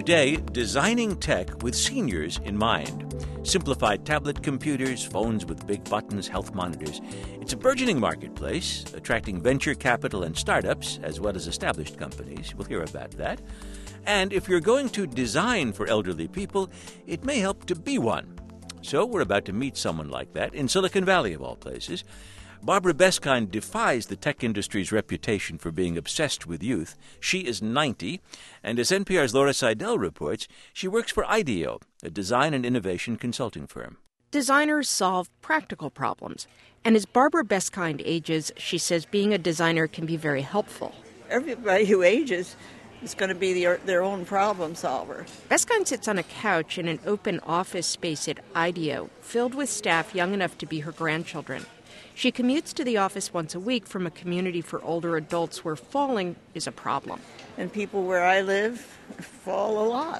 Today, designing tech with seniors in mind. Simplified tablet computers, phones with big buttons, health monitors. It's a burgeoning marketplace, attracting venture capital and startups, as well as established companies. We'll hear about that. And if you're going to design for elderly people, it may help to be one. So we're about to meet someone like that in Silicon Valley, of all places. Barbara Beskind defies the tech industry's reputation for being obsessed with youth. She is 90, and as NPR's Laura Seidel reports, she works for IDEO, a design and innovation consulting firm. Designers solve practical problems. And as Barbara Beskind ages, she says being a designer can be very helpful. Everybody who ages is going to be their own problem solver. Beskind sits on a couch in an open office space at IDEO, filled with staff young enough to be her grandchildren. She commutes to the office once a week from a community for older adults where falling is a problem. And people where I live fall a lot.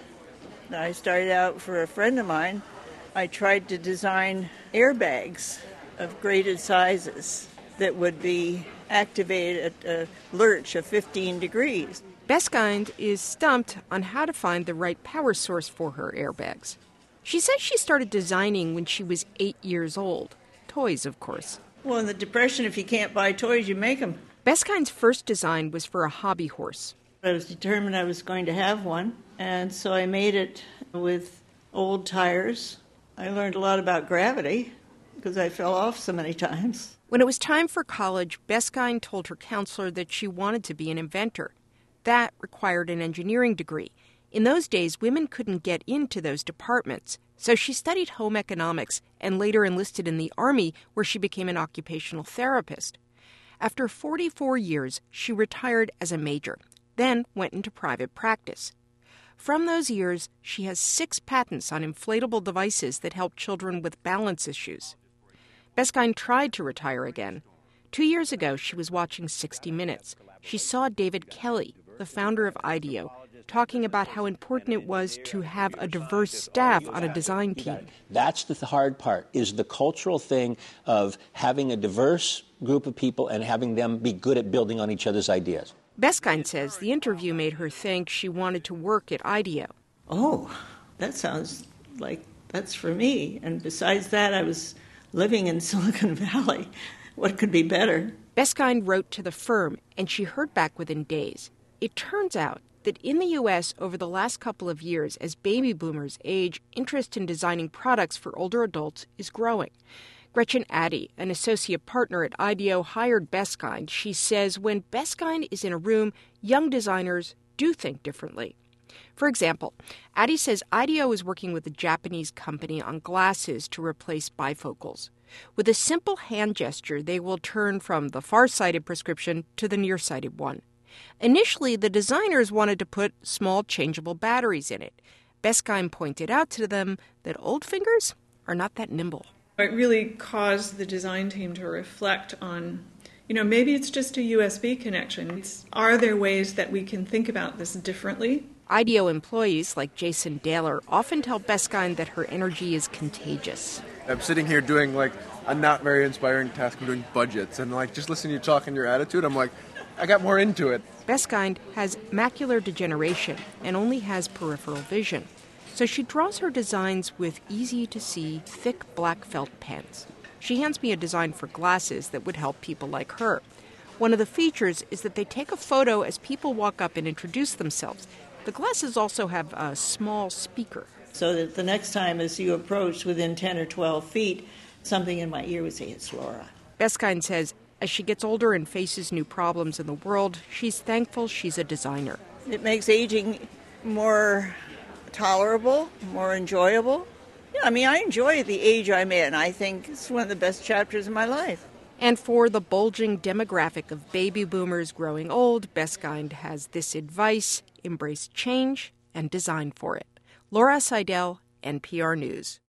I started out for a friend of mine. I tried to design airbags of graded sizes that would be activated at a lurch of 15 degrees. Beskind is stumped on how to find the right power source for her airbags. She says she started designing when she was 8 years old. Toys, of course. Well, in the Depression, if you can't buy toys, you make them. Beskind's first design was for a hobby horse. I was determined I was going to have one, and so I made it with old tires. I learned a lot about gravity because I fell off so many times. When it was time for college, Beskind told her counselor that she wanted to be an inventor. That required an engineering degree. In those days, women couldn't get into those departments. So she studied home economics and later enlisted in the Army, where she became an occupational therapist. After 44 years, she retired as a major, then went into private practice. From those years, she has 6 patents on inflatable devices that help children with balance issues. Beskind tried to retire again. 2 years ago, she was watching 60 Minutes. She saw David Kelly, the founder of IDEO, talking about how important it was to have a diverse staff on a design team. That's the hard part, is the cultural thing of having a diverse group of people and having them be good at building on each other's ideas. Beskind says the interview made her think she wanted to work at IDEO. Oh, that sounds like that's for me. And besides that, I was living in Silicon Valley. What could be better? Beskind wrote to the firm, and she heard back within days. It turns out that in the U.S. over the last couple of years, as baby boomers age, interest in designing products for older adults is growing. Gretchen Addy, an associate partner at IDEO, hired Beskind. She says when Beskind is in a room, young designers do think differently. For example, Addy says IDEO is working with a Japanese company on glasses to replace bifocals. With a simple hand gesture, they will turn from the far-sighted prescription to the nearsighted one. Initially, the designers wanted to put small changeable batteries in it. Beskind pointed out to them that old fingers are not that nimble. It really caused the design team to reflect on, maybe it's just a USB connection. Are there ways that we can think about this differently? IDEO employees like Jason Daler often tell Beskind that her energy is contagious. I'm sitting here doing a not very inspiring task. I'm doing budgets and just listening to you talk and your attitude, I'm I got more into it. Beskind has macular degeneration and only has peripheral vision. So she draws her designs with easy-to-see, thick black felt pens. She hands me a design for glasses that would help people like her. One of the features is that they take a photo as people walk up and introduce themselves. The glasses also have a small speaker. So that the next time as you approach within 10 or 12 feet, something in my ear would say, "It's Laura." Beskind says as she gets older and faces new problems in the world, she's thankful she's a designer. It makes aging more tolerable, more enjoyable. I enjoy the age I'm in. I think it's one of the best chapters of my life. And for the bulging demographic of baby boomers growing old, Beskind has this advice: embrace change and design for it. Laura Seidel, NPR News.